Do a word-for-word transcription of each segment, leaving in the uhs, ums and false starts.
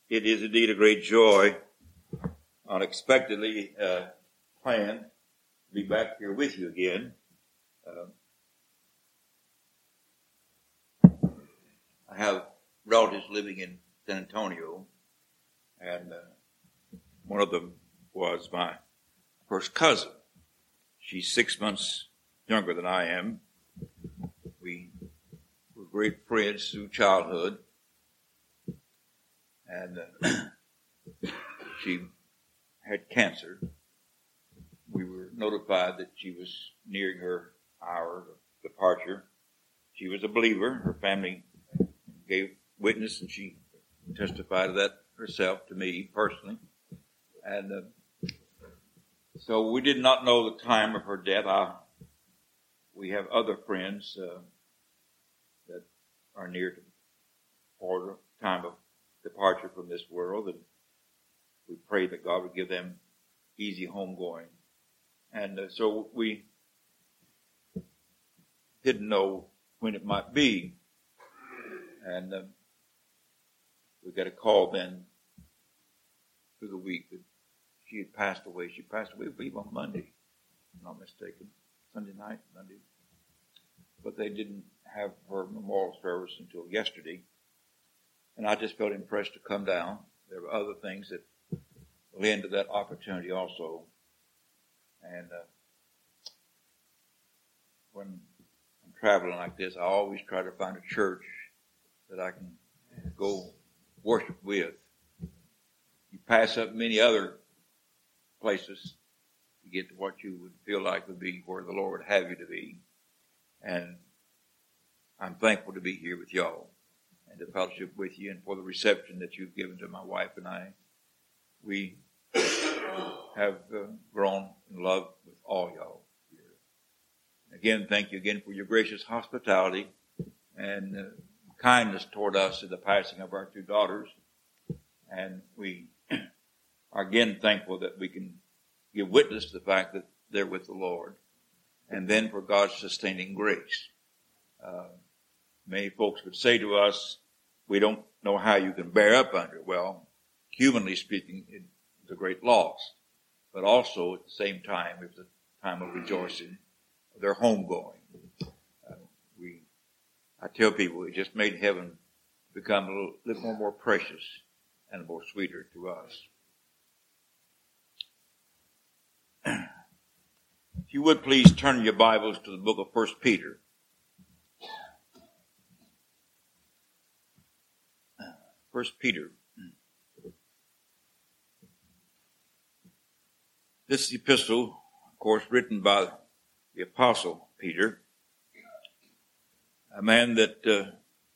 It is indeed a great joy, unexpectedly uh, planned, to be back here with you again. Uh, I have relatives living in San Antonio, and uh, one of them was my first cousin. She's six months younger than I am. We were great friends through childhood. And uh, she had cancer. We were notified that she was nearing her hour of departure. She was a believer. Her family gave witness, and she testified to that herself to me personally. And uh, so we did not know the time of her death. I, we have other friends uh, that are near to or the time of departure from this world, and we pray that God would give them easy homegoing. And uh, so we didn't know when it might be, and uh, we got a call then through the week that she had passed away. She passed away, I believe, on Monday, if I'm not mistaken, Sunday night, Monday. But they didn't have her memorial service until yesterday. And I just felt impressed to come down. There were other things that led to that opportunity also. And uh, when I'm traveling like this, I always try to find a church that I can go worship with. You pass up many other places to get to what you would feel like would be where the Lord would have you to be. And I'm thankful to be here with y'all and to fellowship with you, and for the reception that you've given to my wife and I. We have uh, grown in love with all y'all here. Again, thank you again for your gracious hospitality and uh, kindness toward us in the passing of our two daughters. And we are again thankful that we can give witness to the fact that they're with the Lord. And then for God's sustaining grace. Uh, many folks would say to us, we don't know how you can bear up under it. Well, humanly speaking, it's a great loss. But also, at the same time, it's a time of rejoicing. They're homegoing. Uh, we, I tell people, it just made heaven become a little, little more, more precious and more sweeter to us. If you would please turn your Bibles to the book of First Peter. First Peter. This epistle, of course, written by the Apostle Peter, a man that uh,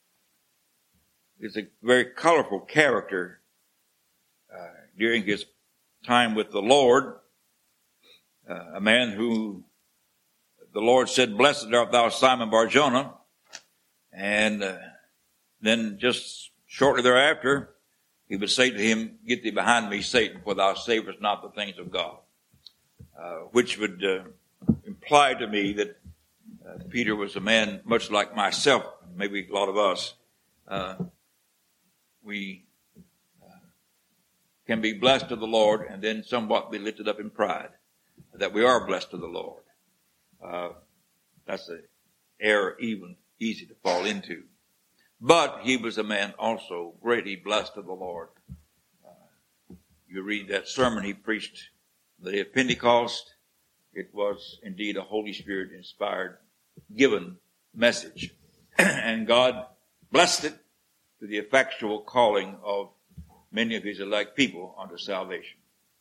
is a very colorful character uh, during his time with the Lord, uh, a man who the Lord said, "Blessed art thou, Simon Bar-Jonah," and uh, then just shortly thereafter, he would say to him, "Get thee behind me, Satan, for thou savest not the things of God." Uh, which would uh, imply to me that uh, Peter was a man much like myself, maybe a lot of us. Uh, we uh, can be blessed of the Lord and then somewhat be lifted up in pride, that we are blessed of the Lord. Uh, that's an error even easy to fall into. But he was a man also greatly blessed of the Lord. Uh, you read that sermon he preached the day of Pentecost. It was indeed a Holy Spirit inspired, given message. And God blessed it to the effectual calling of many of his elect people unto salvation.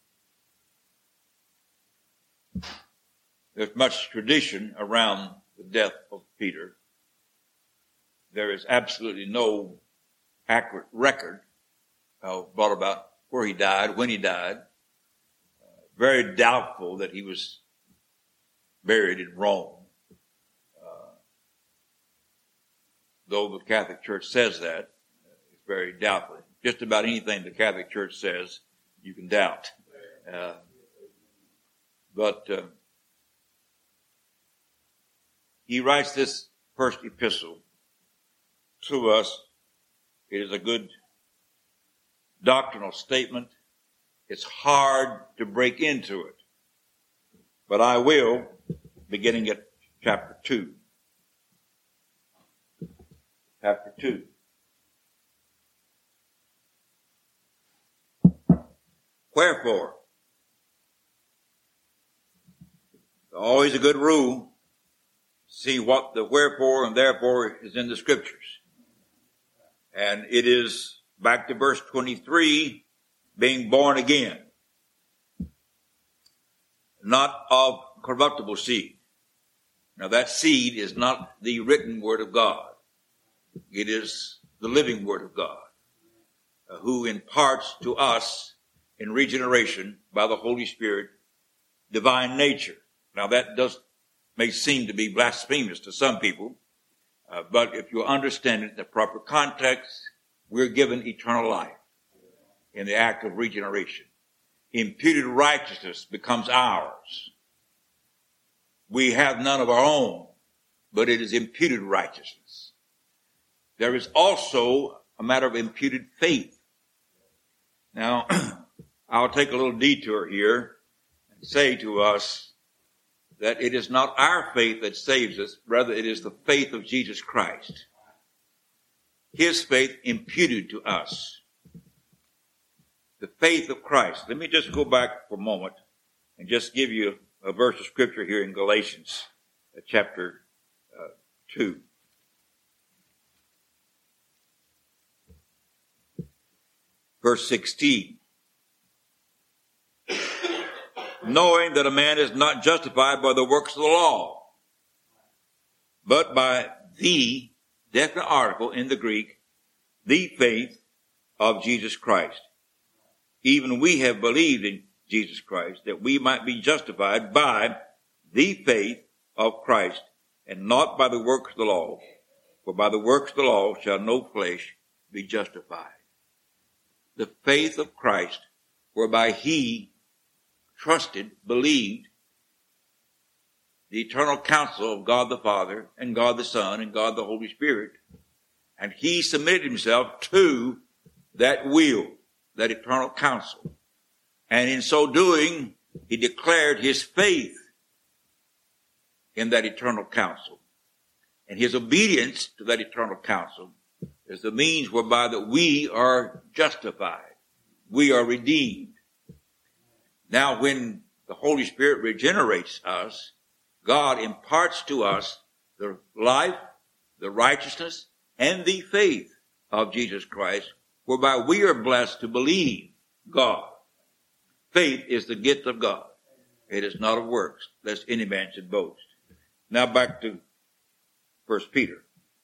There's much tradition around the death of Peter. There is absolutely no accurate record uh, brought about where he died, when he died. Very doubtful that he was buried in Rome. Uh, though the Catholic Church says that, it's very doubtful. Just about anything the Catholic Church says, you can doubt. Uh, but uh, he writes this first epistle to us. It is a good doctrinal statement. It's hard to break into it. But I will, beginning at chapter two. Chapter two. Wherefore, always a good rule, see what the wherefore and therefore is in the scriptures. And it is, back to verse twenty-three, being born again, not of corruptible seed. Now that seed is not the written word of God. It is the living word of God, uh, who imparts to us in regeneration by the Holy Spirit divine nature. Now that does may seem to be blasphemous to some people, uh, but if you understand it in the proper context, we're given eternal life in the act of regeneration. Imputed righteousness becomes ours. We have none of our own, but it is imputed righteousness. There is also a matter of imputed faith. Now, I'll take a little detour here and say to us that it is not our faith that saves us, rather it is the faith of Jesus Christ. His faith imputed to us. The faith of Christ. Let me just go back for a moment and just give you a verse of scripture here in Galatians uh, chapter uh, two. Verse sixteen. Knowing that a man is not justified by the works of the law, but by the, definite article in the Greek, the faith of Jesus Christ. Even we have believed in Jesus Christ, that we might be justified by the faith of Christ, and not by the works of the law. For by the works of the law shall no flesh be justified. The faith of Christ, whereby he trusted, believed the eternal counsel of God the Father and God the Son and God the Holy Spirit. And he submitted himself to that will, that eternal counsel. And in so doing, he declared his faith in that eternal counsel. And his obedience to that eternal counsel is the means whereby that we are justified. We are redeemed. Now, when the Holy Spirit regenerates us, God imparts to us the life, the righteousness, and the faith of Jesus Christ, whereby we are blessed to believe God. Faith is the gift of God. It is not of works, lest any man should boast. Now back to First Peter.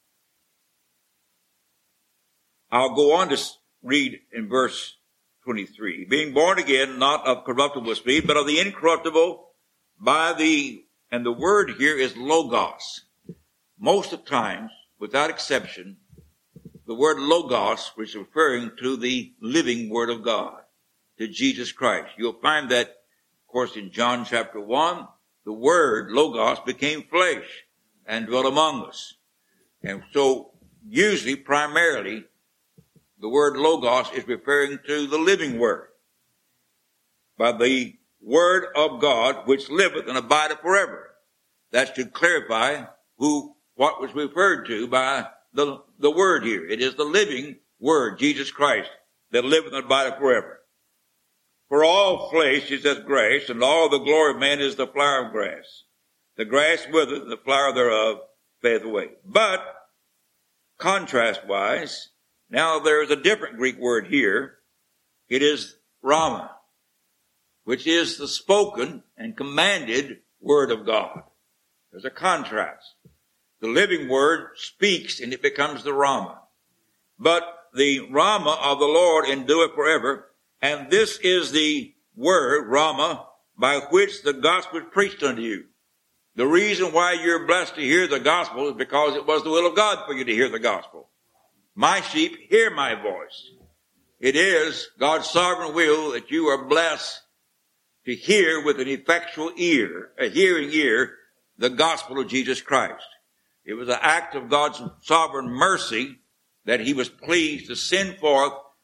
I'll go on to read in verse twenty-three. Being born again, not of corruptible seed, but of the incorruptible, by the, and the word here is logos. Most of times, without exception, the word logos is referring to the living word of God, to Jesus Christ. You'll find that, of course, in John chapter one, the word logos became flesh and dwelt among us. And so, usually, primarily, the word logos is referring to the living word. By the word of God, which liveth and abideth forever. That's to clarify who, what was referred to by the, the word here. It is the living word, Jesus Christ, that liveth and abideth forever. For all flesh is as grass, and all the glory of man is the flower of grass. The grass withereth, and the flower thereof fadeth away. But, contrast-wise, now there is a different Greek word here. It is rhema, which is the spoken and commanded word of God. There's a contrast. The living word speaks and it becomes the rhema. But the rhema of the Lord endureth forever. And this is the word, rhema, by which the gospel is preached unto you. The reason why you're blessed to hear the gospel is because it was the will of God for you to hear the gospel. My sheep hear my voice. It is God's sovereign will that you are blessed to hear with an effectual ear, a hearing ear, the gospel of Jesus Christ. It was an act of God's sovereign mercy that he was pleased to send forth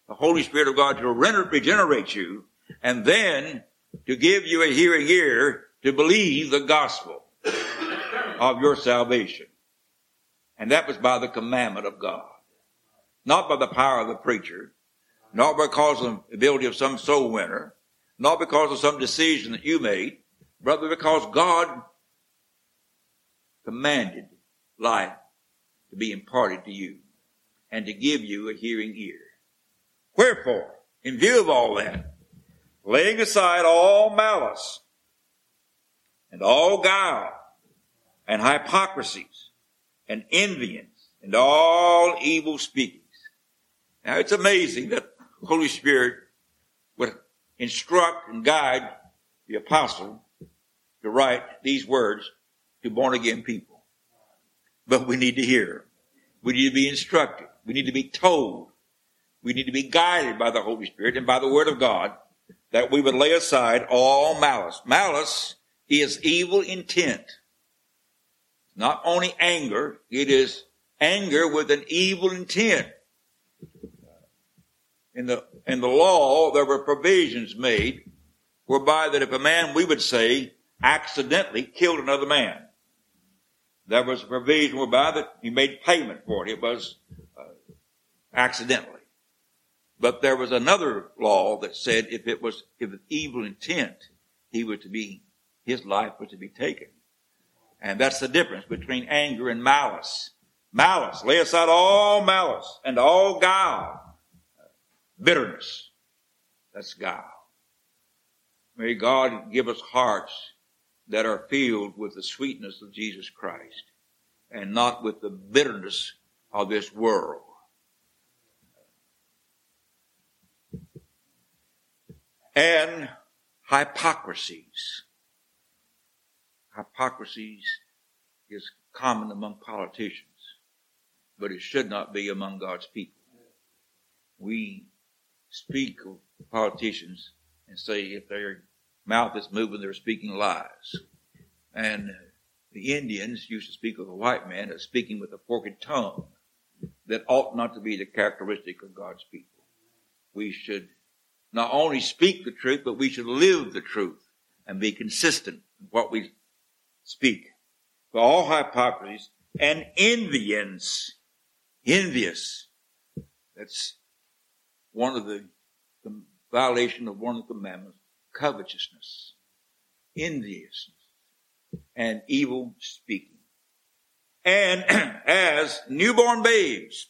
the Holy Spirit of God to regenerate you, and then to give you a hearing ear to believe the gospel of your salvation. And that was by the commandment of God. Not by the power of the preacher, not because of the ability of some soul winner, not because of some decision that you made, brother, because God commanded life to be imparted to you and to give you a hearing ear. Wherefore, in view of all that, laying aside all malice and all guile and hypocrisies and envyings and all evil speakings. Now, it's amazing that the Holy Spirit would instruct and guide the apostle to write these words to born-again people. But we need to hear. We need to be instructed. We need to be told. We need to be guided by the Holy Spirit and by the Word of God, that we would lay aside all malice. Malice is evil intent. Not only anger, it is anger with an evil intent. In the, in the law, there were provisions made whereby that if a man, we would say, accidentally killed another man, there was a provision whereby that he made payment for it. It was uh, accidentally. But there was another law that said if it was if with evil intent, he was to be, his life was to be taken. And that's the difference between anger and malice. Malice, lay aside all malice and all guile. Bitterness, that's guile. May God give us hearts that are filled with the sweetness of Jesus Christ and not with the bitterness of this world. And hypocrisies. Hypocrisies is common among politicians, but it should not be among God's people. We speak of politicians and say if their mouth is moving, they're speaking lies. And the Indians used to speak of the white man as speaking with a forked tongue. That ought not to be the characteristic of God's people. We should not only speak the truth, but we should live the truth and be consistent in what we speak. For all hypocrisies and envyings, envious, that's one of the, the violation of one of the commandments, covetousness, enviousness, and evil speaking. And as newborn babes,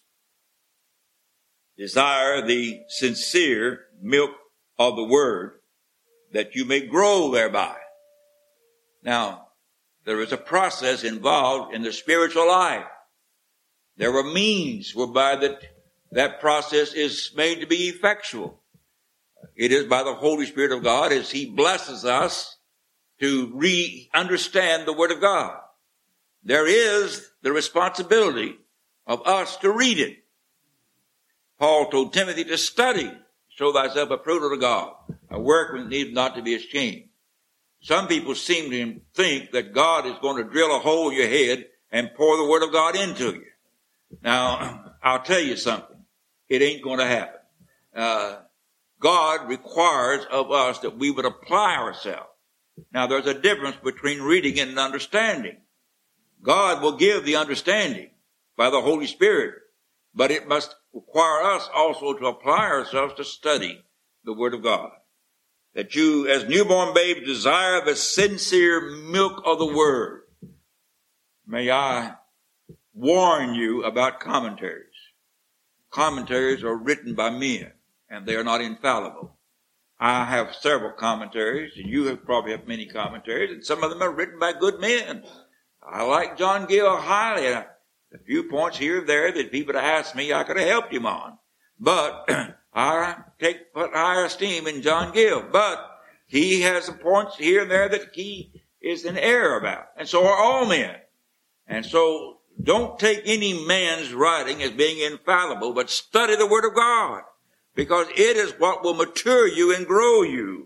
desire the sincere milk of the word, that you may grow thereby. Now, there is a process involved in the spiritual life. There are means whereby that, that process is made to be effectual. It is by the Holy Spirit of God as He blesses us to re-understand the Word of God. There is the responsibility of us to read it. Paul told Timothy to study, show thyself approved unto God, a workman needs not to be ashamed. Some people seem to think that God is going to drill a hole in your head and pour the Word of God into you. Now, I'll tell you something. It ain't going to happen. Uh, God requires of us that we would apply ourselves. Now, there's a difference between reading and understanding. God will give the understanding by the Holy Spirit, but it must require us also to apply ourselves to study the Word of God. That you, as newborn babes, desire the sincere milk of the Word. May I warn you about commentaries. Commentaries are written by men, and they are not infallible. I have several commentaries, and you have probably have many commentaries, and some of them are written by good men. I like John Gill highly. A few points here and there that people have asked me, I could have helped him on. But I take put higher esteem in John Gill. But he has some points here and there that he is in error about. And so are all men. And so don't take any man's writing as being infallible, but study the Word of God. Because it is what will mature you and grow you.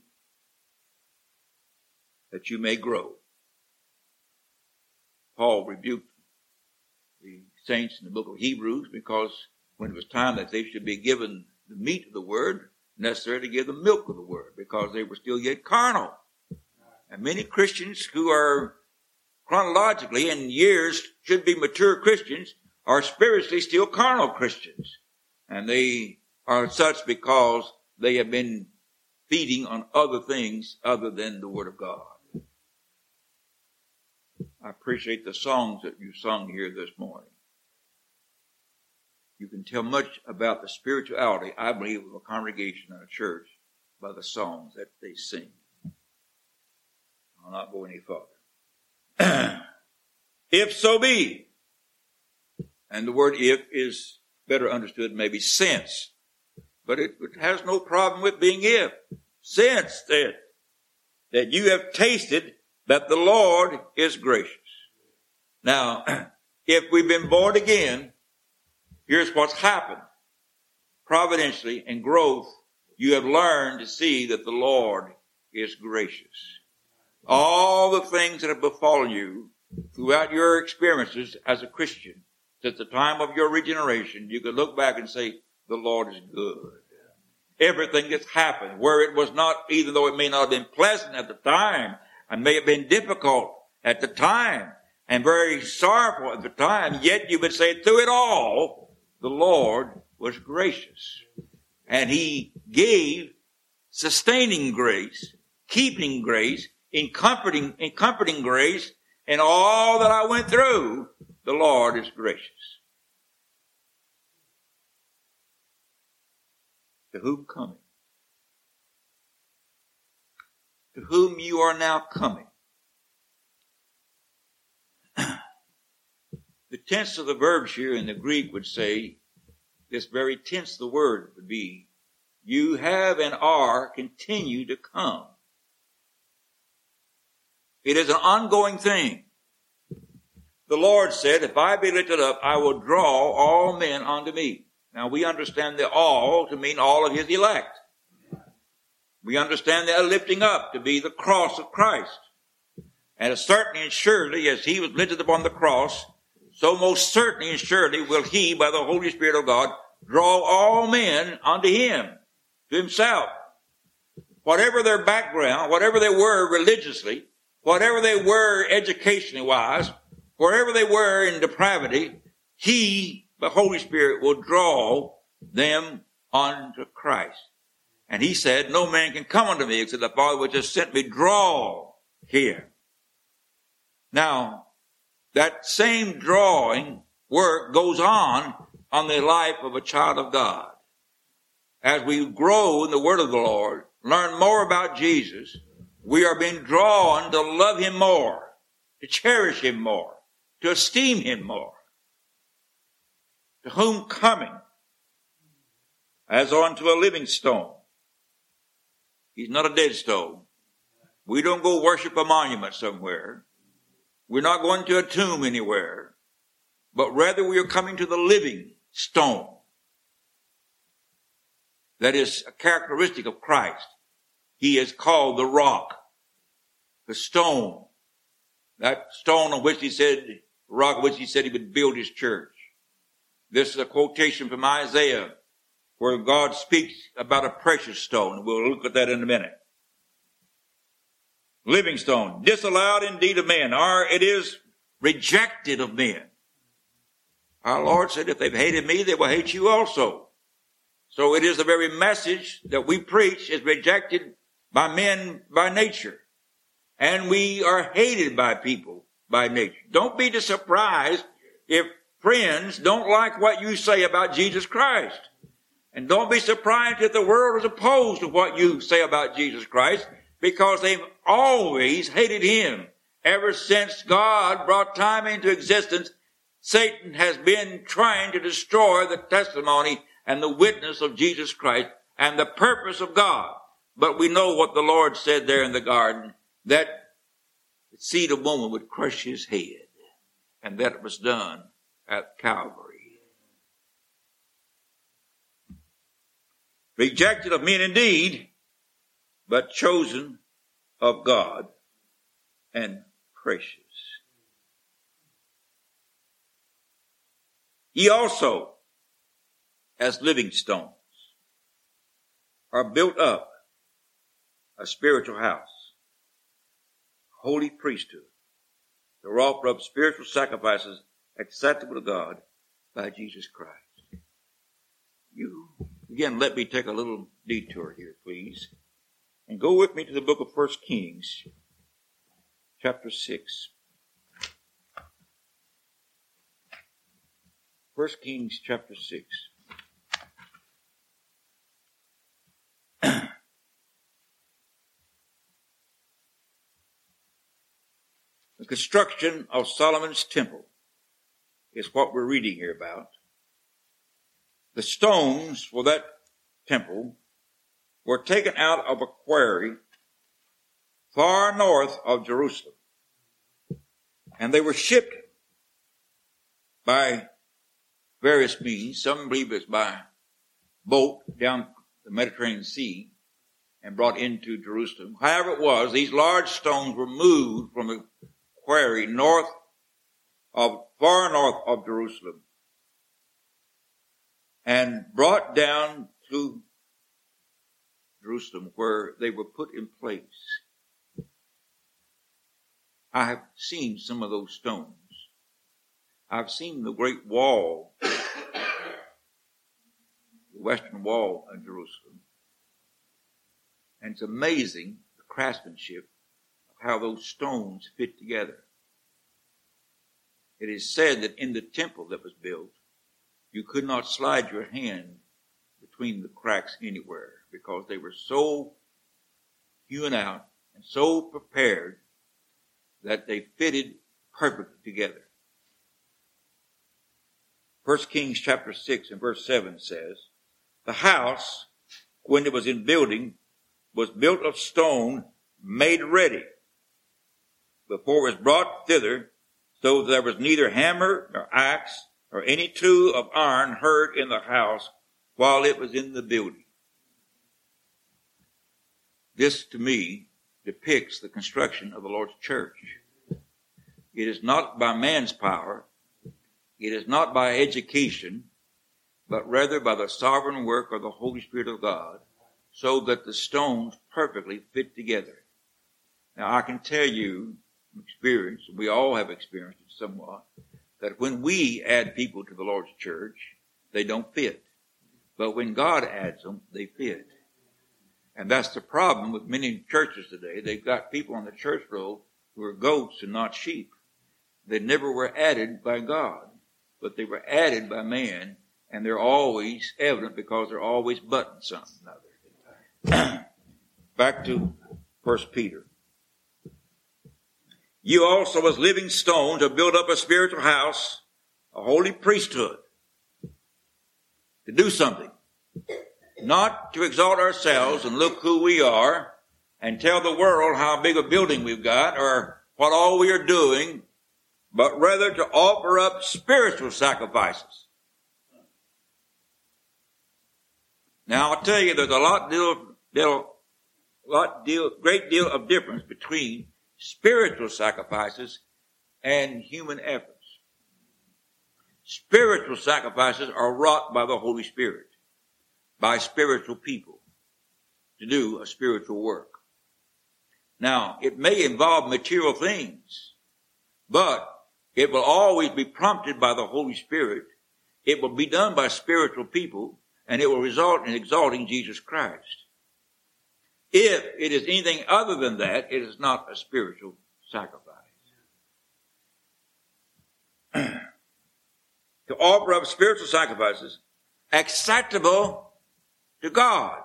That you may grow. Paul rebuked the saints in the book of Hebrews because when it was time that they should be given the meat of the word, necessary to give the milk of the word, because they were still yet carnal. And many Christians who are chronologically in years should be mature Christians are spiritually still carnal Christians. And they are such because they have been feeding on other things other than the Word of God. I appreciate the songs that you sung here this morning. You can tell much about the spirituality, I believe, of a congregation and a church by the songs that they sing. I'll not go any further. If so be, and the word if is better understood maybe since, but it, it has no problem with being if. Since that, that you have tasted that the Lord is gracious. Now, if we've been born again, here's what's happened. Providentially, in growth, you have learned to see that the Lord is gracious. All the things that have befallen you throughout your experiences as a Christian, since the time of your regeneration, you can look back and say, the Lord is good. Everything that's happened, where it was not, even though it may not have been pleasant at the time, and may have been difficult at the time, and very sorrowful at the time, yet you would say through it all, the Lord was gracious. And He gave sustaining grace, keeping grace, in comforting, in comforting grace, and all that I went through, the Lord is gracious. To whom coming? To whom you are now coming. The tense of the verbs here in the Greek would say, this very tense of the word would be, you have and are continue to come. It is an ongoing thing. The Lord said, if I be lifted up, I will draw all men unto me. Now we understand the all to mean all of His elect. We understand that lifting up to be the cross of Christ. And as certainly and surely as He was lifted upon the cross, so most certainly and surely will He, by the Holy Spirit of God, draw all men unto Him, to Himself. Whatever their background, whatever they were religiously, whatever they were educationally wise, wherever they were in depravity, He, the Holy Spirit, will draw them unto Christ. And He said, no man can come unto me except the Father which has sent me draw him. Now, that same drawing work goes on on the life of a child of God. As we grow in the Word of the Lord, learn more about Jesus, we are being drawn to love Him more, to cherish Him more, to esteem Him more. To whom coming, as unto a living stone. He's not a dead stone. We don't go worship a monument somewhere. We're not going to a tomb anywhere. But rather we are coming to the living stone. That is a characteristic of Christ. He is called the rock, the stone. That stone on which He said, rock on which He said He would build His church. This is a quotation from Isaiah, where God speaks about a precious stone. We'll look at that in a minute. Living stone, disallowed indeed of men, or it is rejected of men. Our Lord said, if they've hated me, they will hate you also. So it is the very message that we preach is rejected by men by nature. And we are hated by people by nature. Don't be surprised if friends don't like what you say about Jesus Christ. And don't be surprised if the world is opposed to what you say about Jesus Christ, because they've always hated Him. Ever since God brought time into existence, Satan has been trying to destroy the testimony and the witness of Jesus Christ and the purpose of God. But we know what the Lord said there in the garden, that the seed of woman would crush His head. And that it was done at Calvary. Rejected of men indeed, but chosen of God and precious. Ye also, as living stones, are built up a spiritual house, holy priesthood, to offer up spiritual sacrifices acceptable to God by Jesus Christ. You, again, let me take a little detour here, please, and go with me to the book of First Kings, chapter six. First Kings, chapter six. The construction of Solomon's temple is what we're reading here about. The stones for that temple were taken out of a quarry far north of Jerusalem. And they were shipped by various means. Some believe it's by boat down the Mediterranean Sea and brought into Jerusalem. However it was, these large stones were moved from a quarry north of, far north of Jerusalem and brought down to Jerusalem where they were put in place. I have seen some of those stones. I've seen the great wall, the western wall of Jerusalem. And it's amazing the craftsmanship of how those stones fit together. It is said that in the temple that was built, you could not slide your hand between the cracks anywhere because they were so hewn out and so prepared that they fitted perfectly together. First Kings chapter six and verse seven says, the house, when it was in building, was built of stone made ready before it was brought thither, so there was neither hammer nor axe or any tool of iron heard in the house while it was in the building. This, to me, depicts the construction of the Lord's church. It is not by man's power, it is not by education, but rather by the sovereign work of the Holy Spirit of God, so that the stones perfectly fit together. Now, I can tell you from experience, we all have experienced it somewhat, that when we add people to the Lord's church, they don't fit. But when God adds them, they fit. And that's the problem with many churches today. They've got people on the church roll who are goats and not sheep. They never were added by God, but they were added by man, and they're always evident because they're always buttoning something or another. Back to First Peter. You also as living stones have built up a spiritual house, a holy priesthood, to do something. Not to exalt ourselves and look who we are and tell the world how big a building we've got or what all we are doing, but rather to offer up spiritual sacrifices. Now, I'll tell you, there's a lot deal, deal, lot deal, great deal of difference between spiritual sacrifices and human efforts. Spiritual sacrifices are wrought by the Holy Spirit, by spiritual people, to do a spiritual work. Now, it may involve material things, but it will always be prompted by the Holy Spirit. It will be done by spiritual people, and it will result in exalting Jesus Christ. If it is anything other than that, it is not a spiritual sacrifice. To offer up spiritual sacrifices acceptable to God.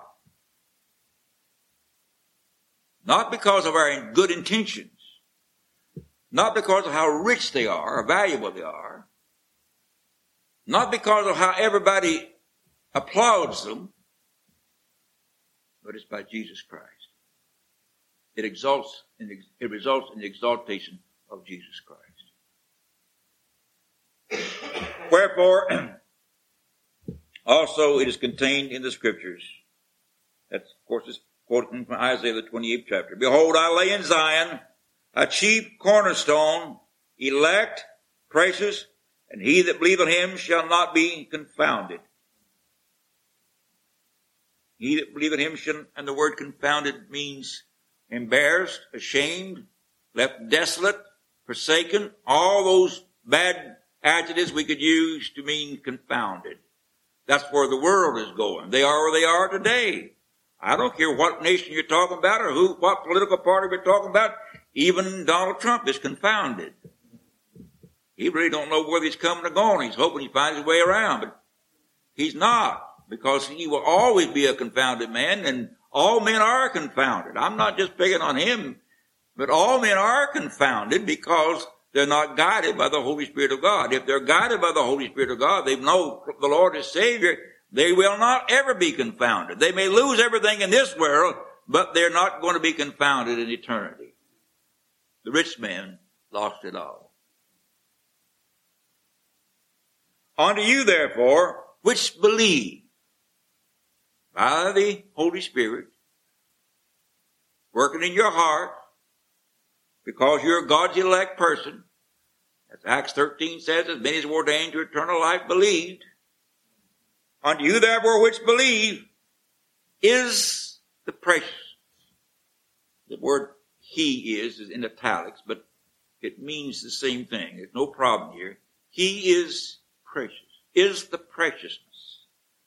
Not because of our good intentions. Not because of how rich they are or valuable they are. Not because of how everybody applauds them. But it's by Jesus Christ. It exalts, it results in the exaltation of Jesus Christ. Wherefore, also it is contained in the Scriptures. That's, of course, is quoted from Isaiah, the twenty-eighth chapter. Behold, I lay in Zion a chief cornerstone, elect, precious, and he that believeth on him shall not be confounded. He that believeth him shall, and the word confounded means embarrassed, ashamed, left desolate, forsaken, all those bad adjectives we could use to mean confounded. That's where the world is going. They are where they are today. I don't care what nation you're talking about or who, what political party we're talking about. Even Donald Trump is confounded. He really don't know whether he's coming or going. He's hoping he finds his way around, but he's not, because he will always be a confounded man, and all men are confounded. I'm not just picking on him, but all men are confounded because they're not guided by the Holy Spirit of God. If they're guided by the Holy Spirit of God, they know the Lord is Savior, they will not ever be confounded. They may lose everything in this world, but they're not going to be confounded in eternity. The rich man lost it all. Unto you, therefore, which believe by the Holy Spirit, working in your heart, because you're God's elect person, as Acts thirteen says, as many as were ordained to eternal life believed. Unto you, therefore, which believe, is the precious. The word he is is in italics, but it means the same thing. There's no problem here. He is precious, is the preciousness.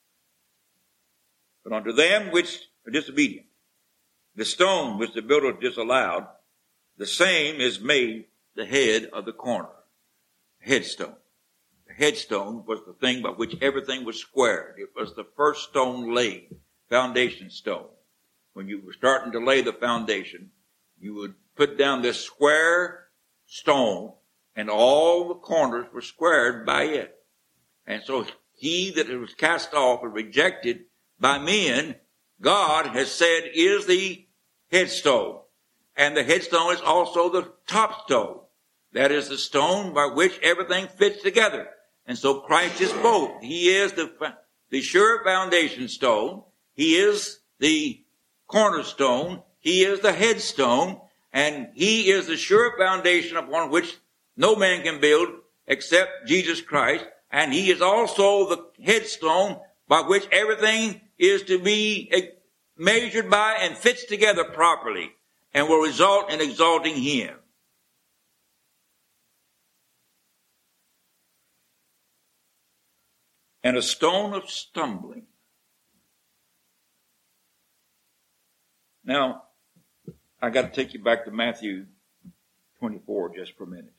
But unto them which are disobedient, the stone which the builder disallowed, the same is made the head of the corner, headstone. The headstone was the thing by which everything was squared. It was the first stone laid, foundation stone. When you were starting to lay the foundation, you would put down this square stone, and all the corners were squared by it. And so he that was cast off and rejected by men, God has said is the headstone. And the headstone is also the top stone. That is the stone by which everything fits together. And so Christ is both. He is the, the sure foundation stone. He is the cornerstone. He is the headstone. And he is the sure foundation upon which no man can build except Jesus Christ. And he is also the headstone by which everything is to be measured by and fits together properly and will result in exalting him. And a stone of stumbling. Now, I got to take you back to Matthew twenty-four just for a minute.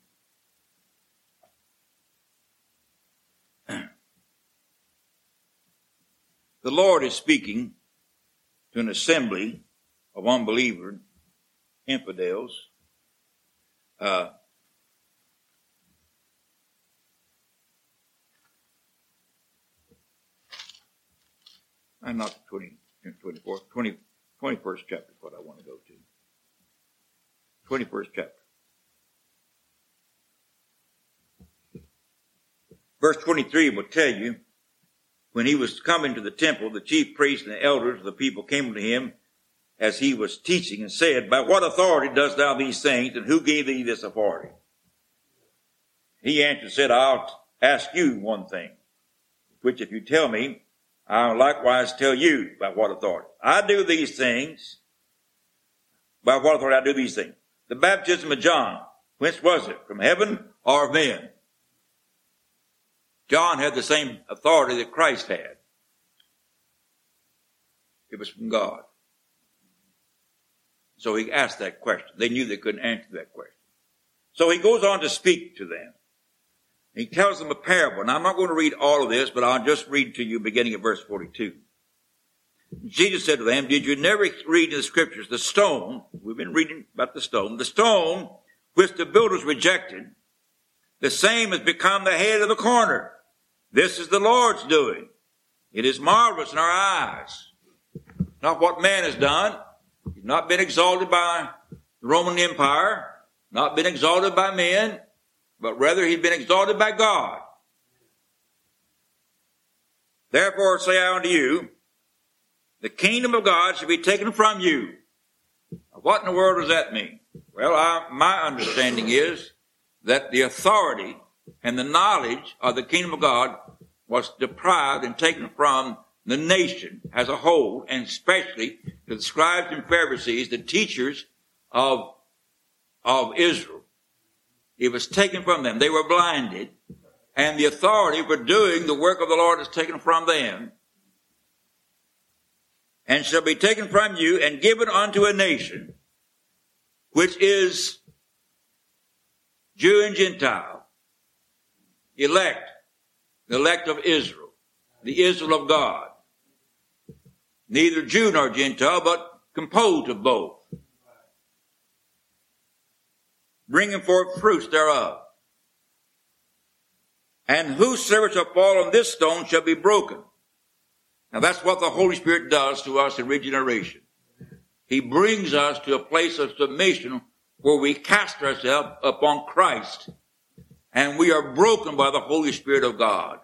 The Lord is speaking to an assembly of unbelievers, infidels. Uh, I'm not twenty, twenty-fourth, twenty, twenty-first chapter is what I want to go to. twenty-first chapter. Verse twenty-three will tell you, when he was coming to the temple, the chief priests and the elders of the people came to him as he was teaching and said, by what authority dost thou these things, and who gave thee this authority? He answered and said, I'll ask you one thing, which if you tell me, I'll likewise tell you by what authority. I do these things. By what authority I do these things? The baptism of John, whence was it? From heaven or of men? John had the same authority that Christ had. It was from God. So he asked that question. They knew they couldn't answer that question. So he goes on to speak to them. He tells them a parable. Now I'm not going to read all of this, but I'll just read to you beginning at verse forty-two. Jesus said to them, did you never read in the scriptures the stone, we've been reading about the stone, the stone which the builders rejected, the same has become the head of the corner. This is the Lord's doing. It is marvelous in our eyes. Not what man has done. He's not been exalted by the Roman Empire, not been exalted by men, but rather he's been exalted by God. Therefore say I unto you, the kingdom of God shall be taken from you. Now, what in the world does that mean? Well, I, my understanding is that the authority and the knowledge of the kingdom of God was deprived and taken from the nation as a whole, and especially to the scribes and Pharisees, the teachers of, of Israel. It was taken from them. They were blinded, and the authority for doing the work of the Lord is taken from them, and shall be taken from you and given unto a nation, which is Jew and Gentile, elect, the elect of Israel, the Israel of God. Neither Jew nor Gentile, but composed of both, bringing forth fruits thereof. And whosoever shall fall on this stone shall be broken. Now that's what the Holy Spirit does to us in regeneration. He brings us to a place of submission where we cast ourselves upon Christ, and we are broken by the Holy Spirit of God.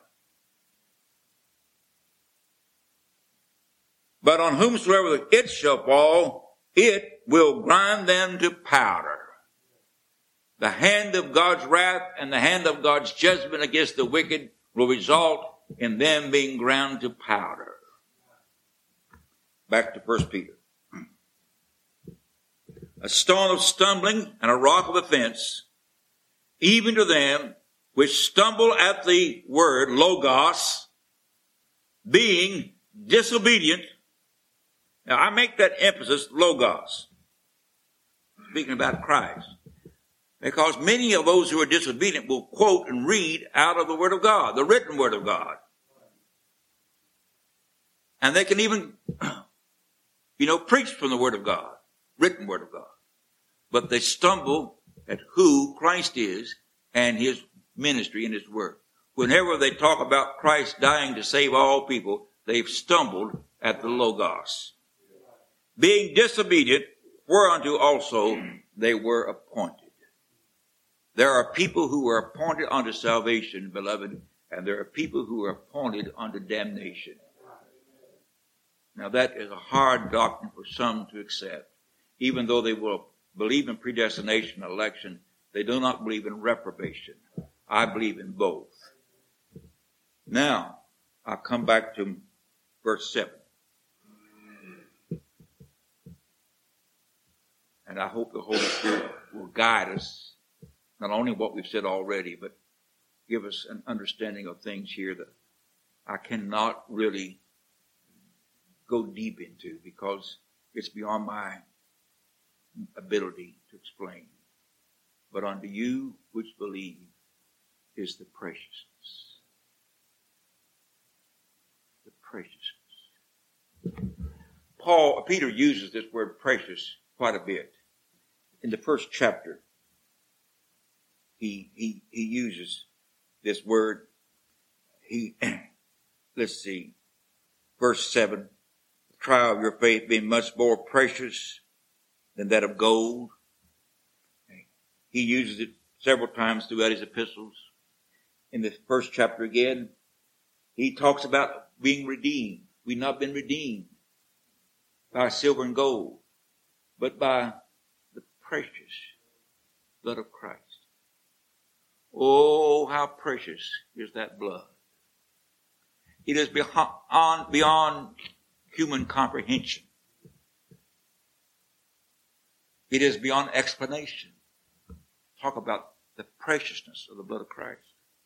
But on whomsoever it shall fall, it will grind them to powder. The hand of God's wrath and the hand of God's judgment against the wicked will result in them being ground to powder. Back to First Peter. A stone of stumbling and a rock of offense, even to them which stumble at the word logos, being disobedient. Now I make that emphasis, logos, speaking about Christ, because many of those who are disobedient will quote and read out of the Word of God, the written Word of God. And they can even, you know, preach from the Word of God, written Word of God. But they stumble at who Christ is and His ministry and His work. Whenever they talk about Christ dying to save all people, they've stumbled at the logos. Being disobedient, whereunto also they were appointed. There are people who are appointed unto salvation, beloved, and there are people who are appointed unto damnation. Now that is a hard doctrine for some to accept. Even though they will believe in predestination and election, they do not believe in reprobation. I believe in both. Now, I'll come back to verse seven. And I hope the Holy Spirit will guide us, not only what we've said already, but give us an understanding of things here that I cannot really go deep into because it's beyond my ability to explain. But unto you which believe is the preciousness. The preciousness. Paul, Peter uses this word precious quite a bit. In the first chapter, he, he, he uses this word. He, let's see, verse seven, the trial of your faith being much more precious than that of gold. He uses it several times throughout his epistles. In the first chapter again, he talks about being redeemed. We've not been redeemed by silver and gold, but by the precious blood of Christ. Oh, how precious is that blood. It is beyond, beyond human comprehension. It is beyond explanation. Talk about the preciousness of the blood of Christ.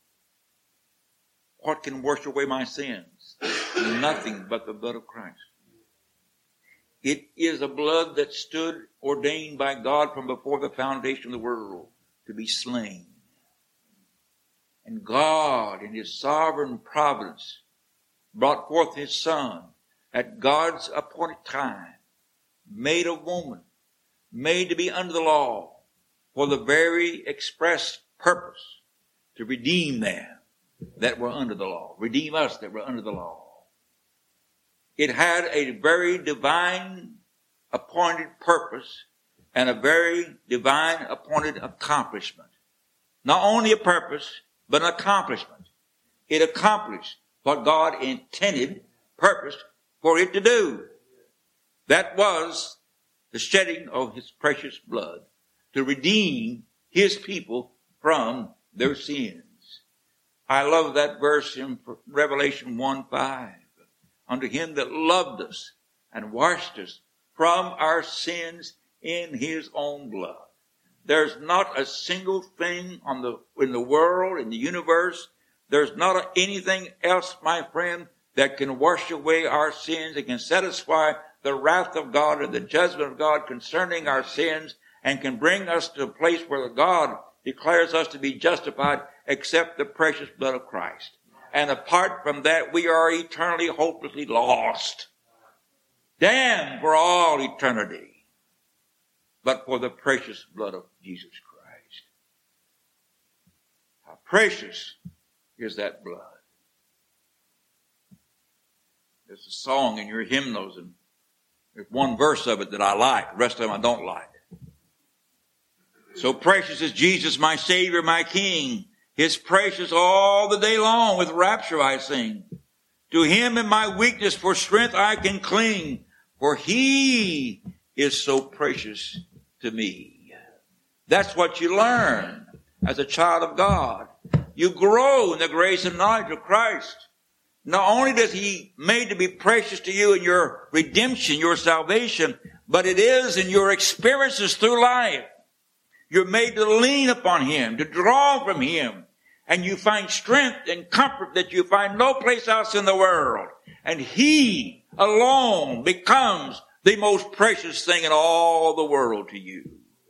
What can wash away my sins? Nothing but the blood of Christ. It is a blood that stood ordained by God from before the foundation of the world to be slain. And God, in His sovereign providence, brought forth His Son at God's appointed time, made of woman, made to be under the law, for the very express purpose to redeem them that were under the law. Redeem us that were under the law. It had a very divine appointed purpose and a very divine appointed accomplishment. Not only a purpose, but an accomplishment. It accomplished what God intended, purposed for it to do. That was the shedding of His precious blood to redeem His people from their sins. I love that verse in Revelation one five. unto him that loved us and washed us from our sins in his own blood. There's not a single thing on the, in the world, in the universe, there's not a, anything else, my friend, that can wash away our sins and can satisfy the wrath of God and the judgment of God concerning our sins and can bring us to a place where God declares us to be justified except the precious blood of Christ. And apart from that, we are eternally, hopelessly lost. Damned for all eternity. But for the precious blood of Jesus Christ. How precious is that blood. There's a song in your hymnals, and there's one verse of it that I like. The rest of them I don't like. So precious is Jesus, my Savior, my King. His precious all the day long with rapture I sing. To him in my weakness for strength I can cling, for he is so precious to me. That's what you learn as a child of God. You grow in the grace and knowledge of Christ. Not only does he made to be precious to you in your redemption, your salvation, but it is in your experiences through life. You're made to lean upon him, to draw from him, and you find strength and comfort that you find no place else in the world. And he alone becomes the most precious thing in all the world to you.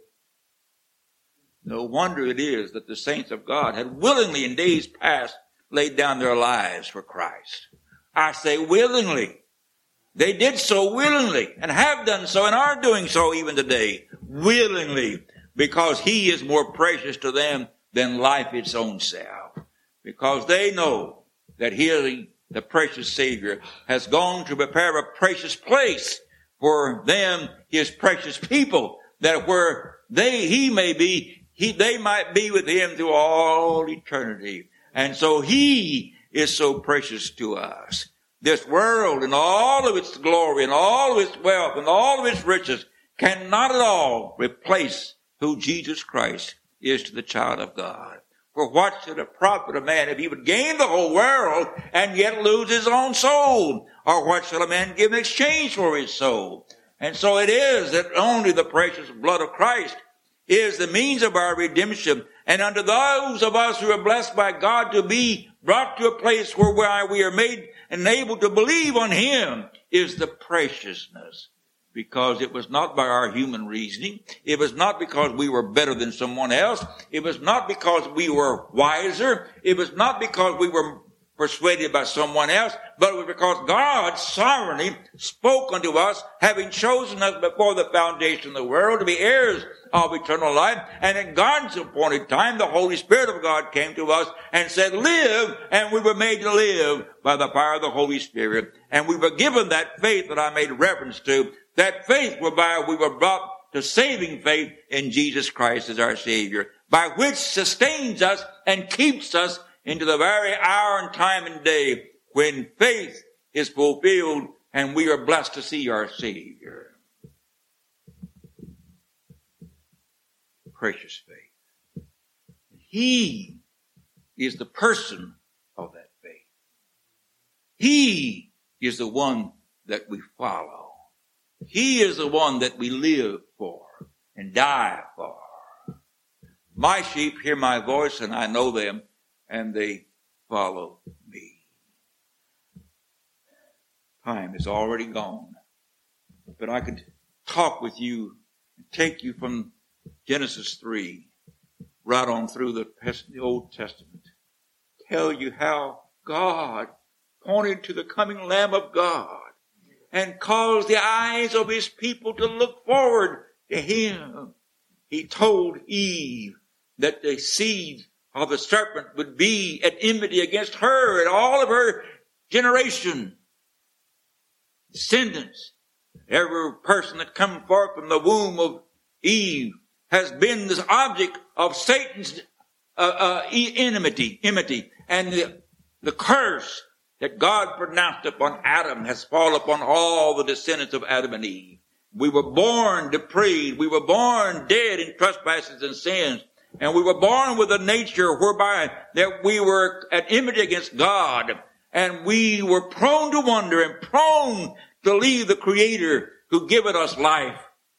No wonder it is that the saints of God had willingly in days past laid down their lives for Christ. I say willingly. They did so willingly and have done so and are doing so even today. Willingly. Because he is more precious to them than life its own self. Because they know that he, the precious Savior, has gone to prepare a precious place for them, his precious people, that where they, he may be, he, they might be with him through all eternity. And so he is so precious to us. This world and all of its glory and all of its wealth and all of its riches cannot at all replace who Jesus Christ is to the child of God. For what should it profit a man if he would gain the whole world and yet lose his own soul? Or what shall a man give in exchange for his soul? And so it is that only the precious blood of Christ is the means of our redemption. And unto those of us who are blessed by God to be brought to a place where we are made and able to believe on him is the preciousness. Because it was not by our human reasoning. It was not because we were better than someone else. It was not because we were wiser. It was not because we were persuaded by someone else. But it was because God sovereignly spoke unto us, having chosen us before the foundation of the world to be heirs of eternal life. And at God's appointed time, the Holy Spirit of God came to us and said, live, and we were made to live by the power of the Holy Spirit. And we were given that faith that I made reference to, that faith whereby we were brought to saving faith in Jesus Christ as our Savior, by which sustains us and keeps us into the very hour and time and day when faith is fulfilled and we are blessed to see our Savior. Precious faith. He is the person of that faith. He is the one that we follow. He is the one that we live for and die for. My sheep hear my voice and I know them and they follow me. Time is already gone. But I could talk with you and take you from Genesis three right on through the Old Testament. Tell you how God pointed to the coming Lamb of God and caused the eyes of his people to look forward to him. He told Eve that the seed of the serpent would be at enmity against her and all of her generation, descendants. Every person that comes forth from the womb of Eve has been this object of Satan's uh, uh, enmity, enmity, and the, the curse that God pronounced upon Adam has fallen upon all the descendants of Adam and Eve. We were born depraved. We were born dead in trespasses and sins. And we were born with a nature whereby that we were at enmity against God. And we were prone to wonder and prone to leave the Creator who giveth us life.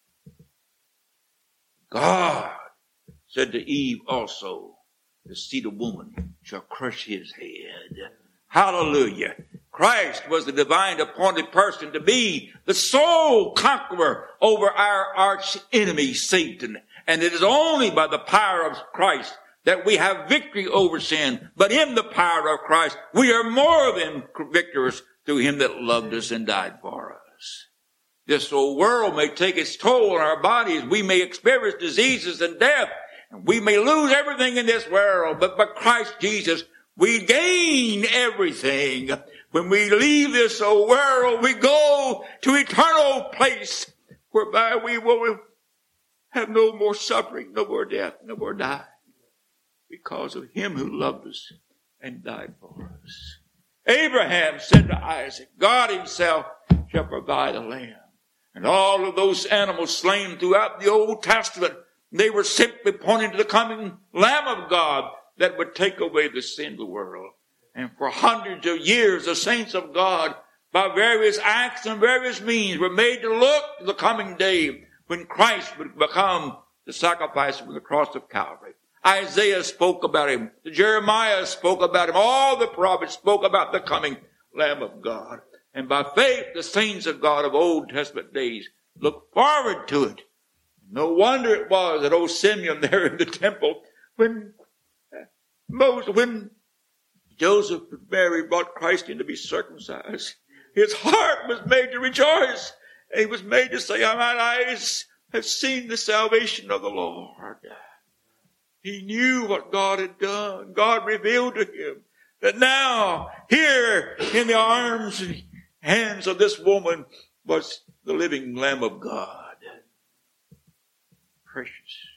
God said to Eve also, the seed of woman shall crush his head. Hallelujah. Christ was the divine appointed person to be the sole conqueror over our arch enemy, Satan. And it is only by the power of Christ that we have victory over sin. But in the power of Christ, we are more than victors through him that loved us and died for us. This old world may take its toll on our bodies. We may experience diseases and death. And we may lose everything in this world. But by Christ Jesus, we gain everything. When we leave this old world, we go to eternal place whereby we will have no more suffering, no more death, no more dying, because of him who loved us and died for us. Abraham said to Isaac, God himself shall provide a lamb. And all of those animals slain throughout the Old Testament, they were simply pointing to the coming Lamb of God that would take away the sin of the world. And for hundreds of years, the saints of God, by various acts and various means, were made to look to the coming day when Christ would become the sacrifice on the cross of Calvary. Isaiah spoke about him. Jeremiah spoke about him. All the prophets spoke about the coming Lamb of God. And by faith, the saints of God of Old Testament days looked forward to it. No wonder it was that old Simeon there in the temple, when Moses, when Joseph and Mary brought Christ in to be circumcised, his heart was made to rejoice. And he was made to say, my eyes have seen the salvation of the Lord. He knew what God had done. God revealed to him that now, here in the arms and hands of this woman was the living Lamb of God. Precious.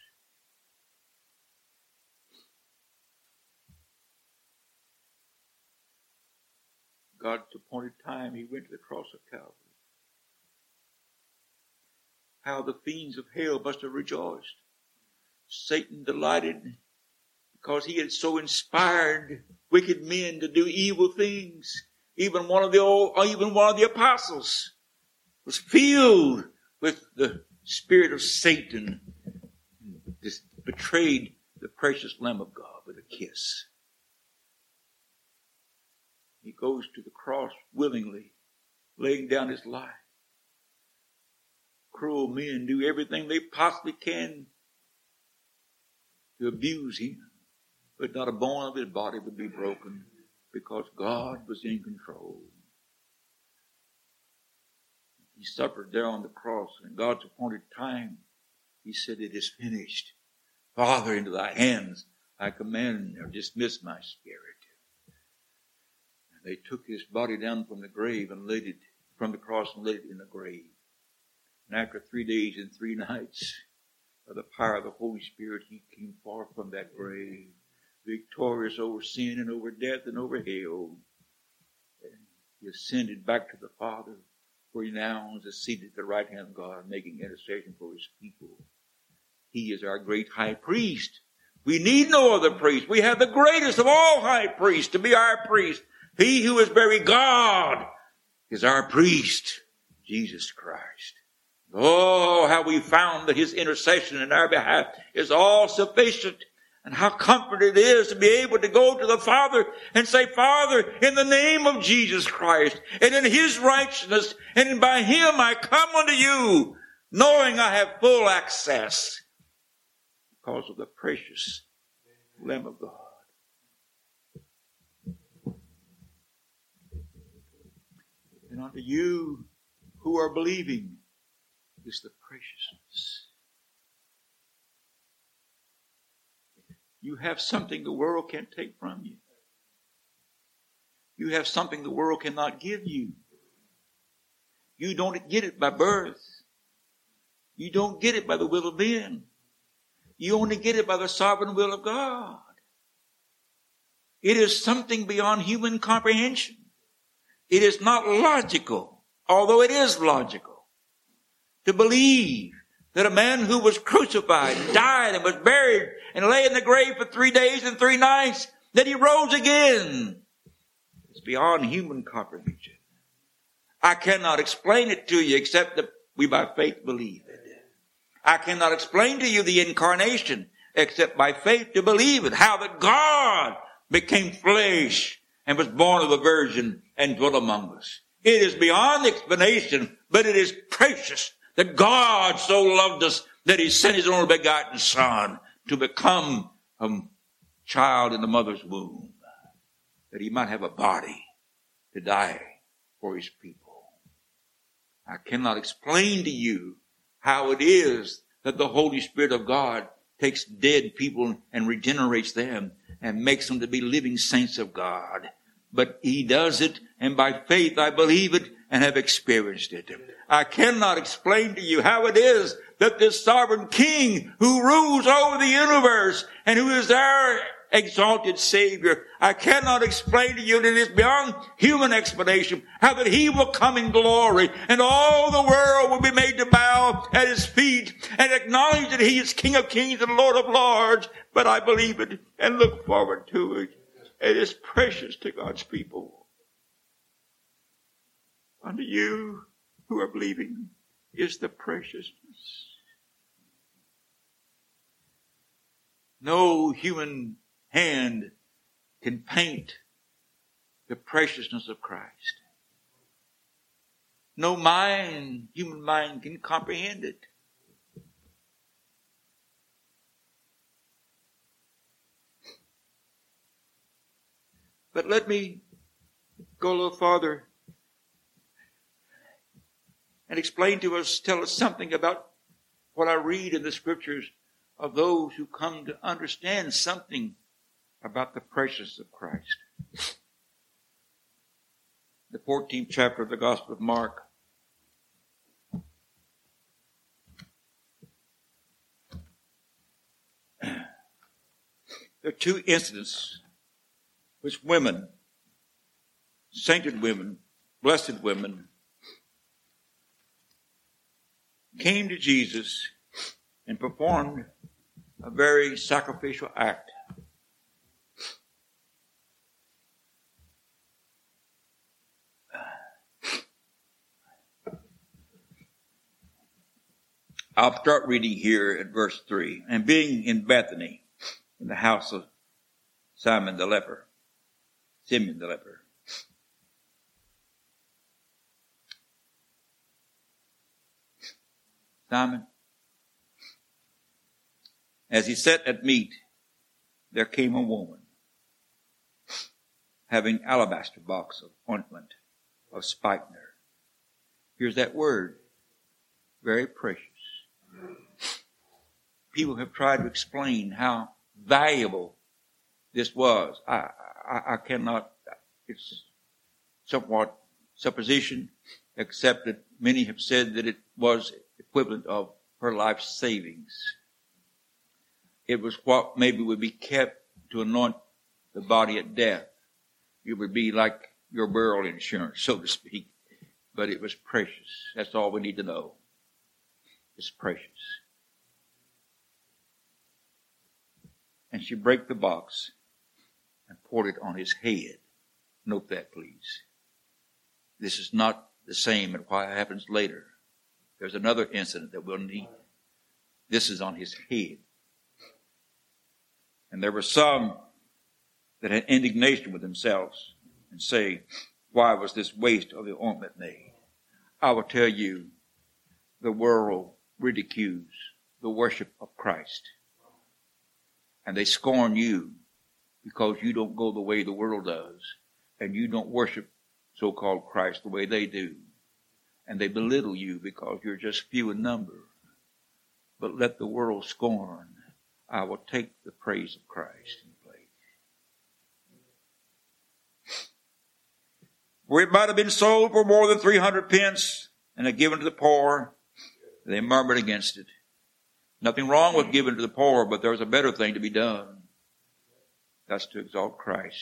God's appointed time, he went to the cross of Calvary. How the fiends of hell must have rejoiced. Satan delighted because he had so inspired wicked men to do evil things. Even one of the old, even one of the apostles was filled with the spirit of Satan. This betrayed the precious Lamb of God with a kiss. He goes to the cross willingly, laying down his life. Cruel men do everything they possibly can to abuse him, but not a bone of his body would be broken because God was in control. He suffered there on the cross, and God's appointed time, he said, it is finished. Father, into thy hands I commend or dismiss my spirit. And they took his body down from the grave and laid it from the cross and laid it in the grave. And after three days and three nights, by the power of the Holy Spirit, he came forth from that grave, victorious over sin and over death and over hell. And he ascended back to the Father, where he now is seated at the right hand of God, making intercession for his people. He is our great high priest. We need no other priest. We have the greatest of all high priests to be our priest. He who is very God is our priest, Jesus Christ. Oh, how we found that his intercession in our behalf is all sufficient. And how comfort it is to be able to go to the Father and say, Father, in the name of Jesus Christ, and in his righteousness, and by him I come unto you, knowing I have full access because of the precious Lamb of God. And unto you who are believing is the preciousness. You have something the world can't take from you. You have something the world cannot give you. You don't get it by birth. You don't get it by the will of men. You only get it by the sovereign will of God. It is something beyond human comprehension. It is not logical, although it is logical, to believe that a man who was crucified, died, and was buried, and lay in the grave for three days and three nights, that he rose again. It's beyond human comprehension. I cannot explain it to you except that we by faith believe it. I cannot explain to you the incarnation except by faith to believe it. How that God became flesh and was born of a virgin and dwelt among us. It is beyond explanation, but it is precious that God so loved us that he sent his only begotten Son to become a child in the mother's womb, that he might have a body to die for his people. I cannot explain to you how it is that the Holy Spirit of God takes dead people and regenerates them and makes them to be living saints of God. But he does it, and by faith I believe it and have experienced it. I cannot explain to you how it is that this sovereign King who rules over the universe and who is our exalted Savior, I cannot explain to you that it is beyond human explanation how that he will come in glory and all the world will be made to bow at his feet and acknowledge that he is King of kings and Lord of lords. But I believe it and look forward to it. It is precious to God's people. Unto you who are believing is the preciousness. No human hand can paint the preciousness of Christ. No mind, human mind, can comprehend it. But let me go a little farther and explain to us, tell us something about what I read in the scriptures of those who come to understand something about the preciousness of Christ. The fourteenth chapter of the Gospel of Mark. There are two incidents which women, sainted women, blessed women, came to Jesus and performed a very sacrificial act. I'll start reading here at verse three. And being in Bethany, in the house of Simon the leper, Simeon the leper, Simon, as he sat at meat, there came a woman, having alabaster box of ointment of spikenard. Here's that word, very precious. People have tried to explain how valuable this was. I, I, I cannot, it's somewhat supposition, except that many have said that it was equivalent of her life savings. It was what maybe would be kept to anoint the body at death. It would be like your burial insurance, so to speak. But it was precious. That's all we need to know. It's precious. And she broke the box and poured it on his head. Note that, please. This is not the same as what happens later. There's another incident that we'll need. This is on his head. And there were some that had indignation with themselves and say, why was this waste of the ointment made? I will tell you, the world ridicules the worship of Christ. And they scorn you because you don't go the way the world does. And you don't worship so-called Christ the way they do. And they belittle you because you're just few in number. But let the world scorn. I will take the praise of Christ in place. For it might have been sold for more than three hundred pence and have given to the poor. They murmured against it. Nothing wrong with giving to the poor, but there's a better thing to be done. That's to exalt Christ.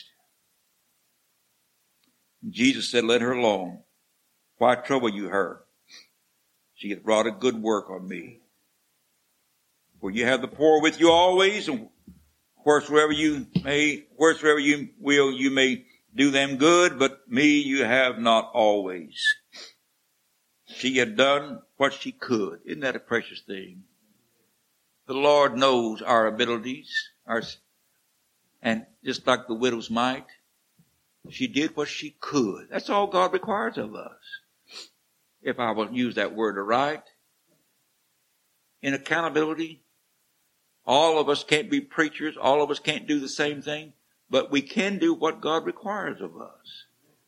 And Jesus said, let her alone. Why trouble you her? She hath wrought a good work on me. For you have the poor with you always, and wheresoever you may, wheresoever you will, you may do them good, but me you have not always. She had done what she could. Isn't that a precious thing? The Lord knows our abilities, our, and just like the widow's mite, she did what she could. That's all God requires of us. If I will use that word aright. In accountability, all of us can't be preachers. All of us can't do the same thing. But we can do what God requires of us.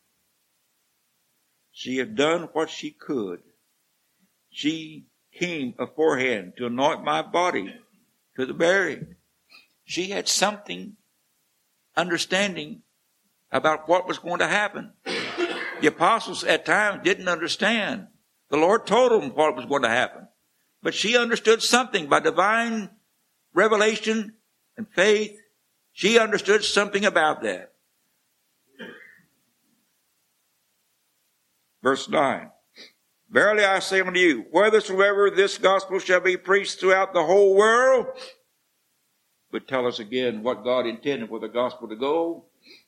She had done what she could. She came aforehand to anoint my body to the burial. She had something, understanding about what was going to happen. The apostles at times didn't understand. The Lord told them what was going to happen. But she understood something by divine revelation and faith. She understood something about that. Verse nine. Verily I say unto you, whithersoever this gospel shall be preached throughout the whole world, would tell us again what God intended for the gospel to go.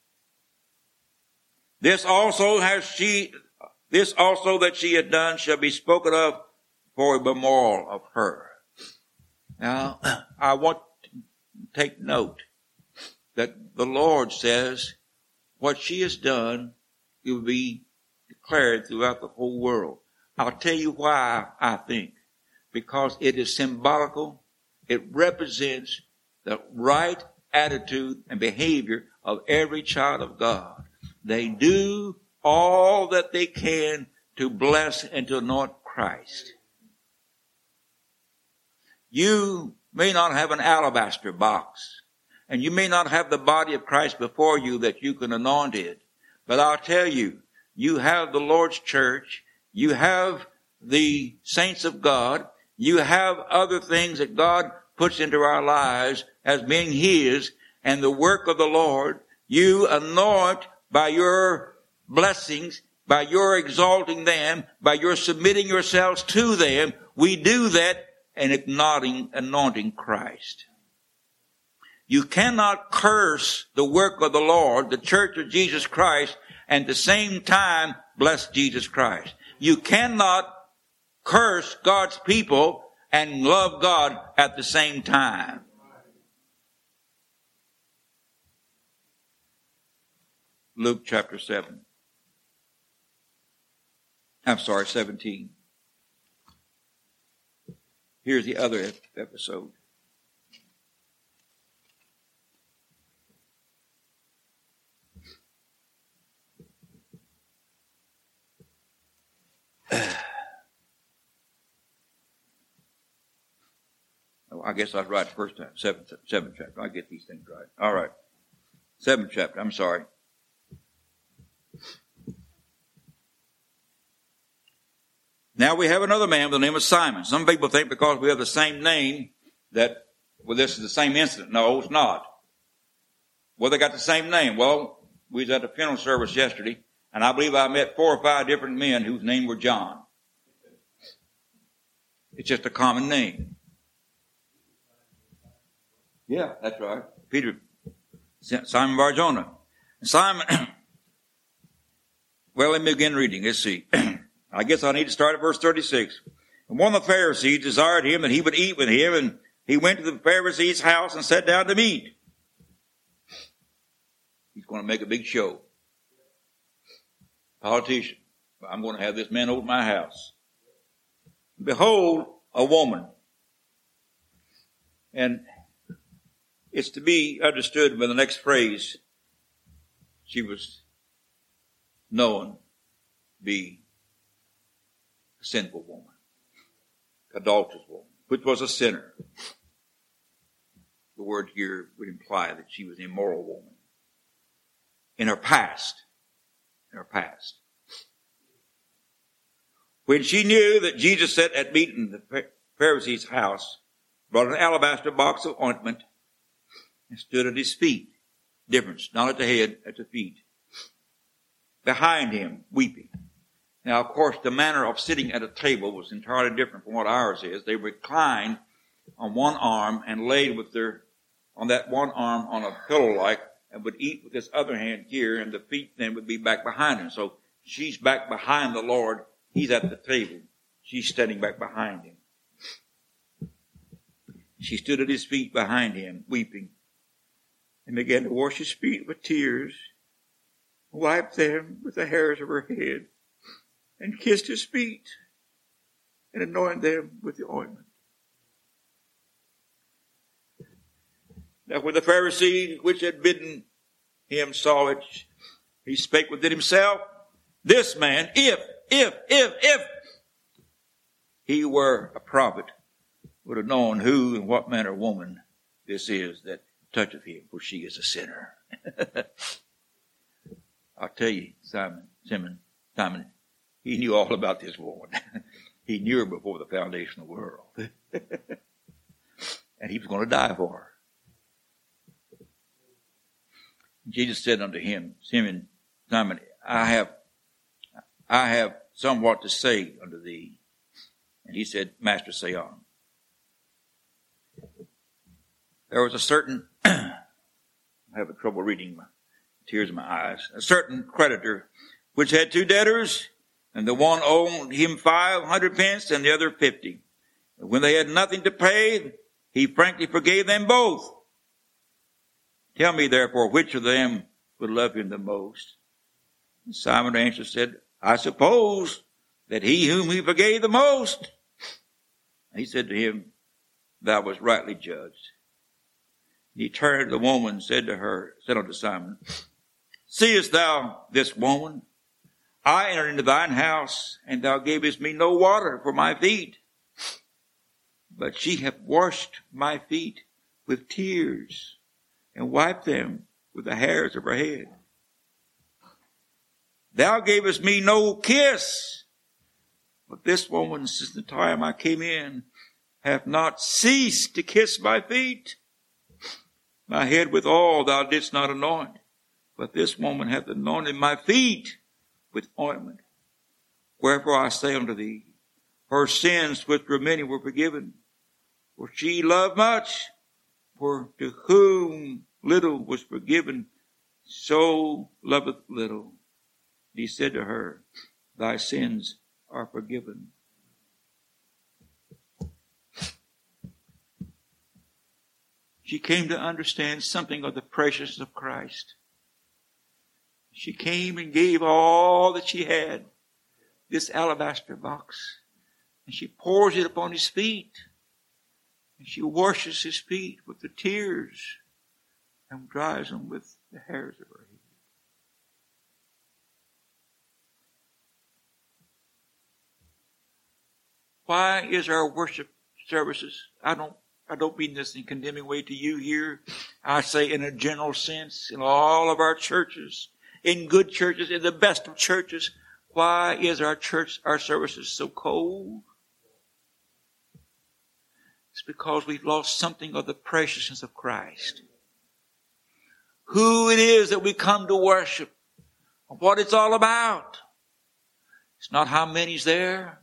This also has she, this also that she had done shall be spoken of for a memorial of her. Now, I want to take note that the Lord says what she has done, it will be declared throughout the whole world. I'll tell you why I think. Because it is symbolical. It represents the right attitude and behavior of every child of God. They do all that they can to bless and to anoint Christ. You may not have an alabaster box, and you may not have the body of Christ before you that you can anoint it. But I'll tell you, you have the Lord's church, you have the saints of God, you have other things that God puts into our lives as being His, and the work of the Lord, you anoint by your blessings, by your exalting them, by your submitting yourselves to them. We do that and acknowledging, anointing Christ. You cannot curse the work of the Lord, the church of Jesus Christ, and at the same time bless Jesus Christ. You cannot curse God's people and love God at the same time. Luke chapter seven. I'm sorry, seventeen. Here's the other episode. Oh, I guess I was right the first time. Seventh, seventh chapter. I get these things right. All right. Seventh chapter. I'm sorry. Now we have another man with the name of Simon. Some people think because we have the same name that, well, this is the same incident. No, it's not. Well, they got the same name. Well, we was at a funeral service yesterday, and I believe I met four or five different men whose name were John. It's just a common name. Yeah, that's right. Peter, Simon Bar-Jonah. Simon, well, let me begin reading. Let's see. I guess I need to start at verse thirty-six. And one of the Pharisees desired him that he would eat with him, and he went to the Pharisee's house and sat down to meat. He's going to make a big show. Politician. I'm going to have this man over my house. Behold, a woman. And it's to be understood by the next phrase. She was known to be a sinful woman, adulterous woman, which was a sinner. The word here would imply that she was an immoral woman. In her past, in her past. When she knew that Jesus sat at meat in the Pharisee's house, brought an alabaster box of ointment, and stood at his feet. Difference, not at the head, at the feet. Behind him, weeping. Now, of course, the manner of sitting at a table was entirely different from what ours is. They reclined on one arm and laid with their, on that one arm on a pillow-like, and would eat with his other hand here, and the feet then would be back behind him. So she's back behind the Lord. He's at the table. She's standing back behind him. She stood at his feet behind him, weeping, and began to wash his feet with tears, wiped them with the hairs of her head, and kissed his feet, and anointed them with the ointment. Now when the Pharisee which had bidden him saw it, he spake within himself, this man, if, if, if, if he were a prophet, would have known who and what manner of woman this is that toucheth him, for she is a sinner. I'll tell you, Simon, Simon, Simon, he knew all about this woman. He knew her before the foundation of the world. And he was going to die for her. Jesus said unto him, Simon, Simon, I have, I have somewhat to say unto thee. And he said, Master, say on. There was a certain, I'm having trouble reading, my tears in my eyes, a certain creditor which had two debtors, and the one owed him five hundred pence and the other fifty. And when they had nothing to pay, he frankly forgave them both. Tell me therefore, which of them would love him the most? And Simon answered, said, I suppose that he whom he forgave the most. And he said to him, thou wast rightly judged. And he turned to the woman and said to her, said unto Simon, seest thou this woman? I entered into thine house, and thou gavest me no water for my feet. But she hath washed my feet with tears, and wiped them with the hairs of her head. Thou gavest me no kiss, but this woman, since the time I came in, hath not ceased to kiss my feet. My head with oil thou didst not anoint, but this woman hath anointed my feet with ointment. Wherefore I say unto thee, her sins which were many were forgiven, for she loved much. For to whom little was forgiven, so loveth little. And he said to her, thy sins are forgiven. She came to understand something of the preciousness of Christ. She came and gave all that she had, this alabaster box, and she pours it upon his feet. And she washes his feet with the tears and dries them with the hairs of her head. Why is our worship services, I don't, I don't mean this in a condemning way to you here. I say in a general sense, in all of our churches, in good churches, in the best of churches, why is our church, our services so cold? It's because we've lost something of the preciousness of Christ. Who it is that we come to worship. What it's all about. It's not how many's there.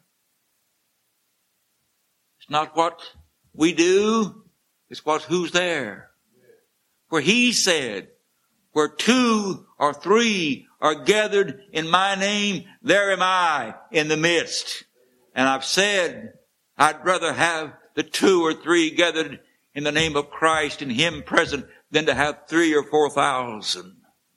It's not what we do. It's what who's there. For he said, where two or three are gathered in my name, there am I in the midst. And I've said, I'd rather have the two or three gathered in the name of Christ and him present than to have three or four thousand.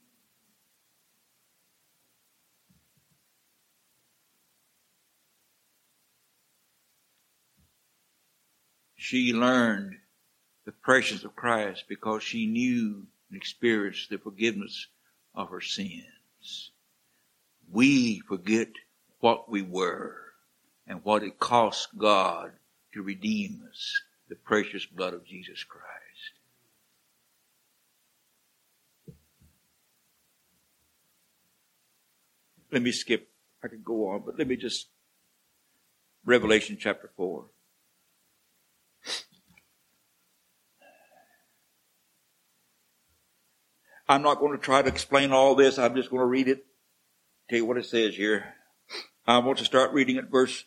She learned the preciousness of Christ because she knew and experienced the forgiveness of her sins. We forget what we were and what it cost God to redeem us, the precious blood of Jesus Christ. Let me skip, I could go on, but let me just, Revelation chapter four. I'm not going to try to explain all this. I'm just going to read it. Tell you what it says here. I want to start reading at verse